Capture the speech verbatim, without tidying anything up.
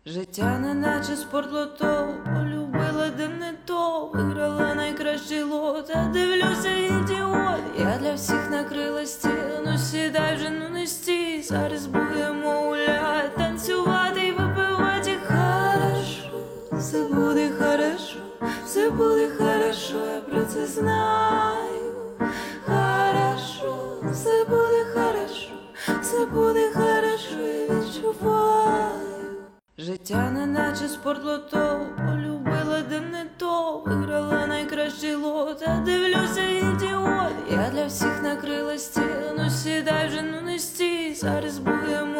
Життя не наче спортлото, полюбила де не то, виграла найкращий лот, а дивлюся ідіот. Я для всіх накрила стіл, ну сідай вже, ну не стій. Зараз будемо гулять, танцювати й випивати. Хорошо, все буде хорошо, все буде хорошо, я про це знаю. Хорошо, все буде хорошо, все буде хорошо, я відчуваю. Життя не наче спортлото, полюбила де не то, виграла найкращий лот, а дивлюся ідіот. Я для всіх накрила стіл, ну сідай вже, ну не стій. Зараз будемо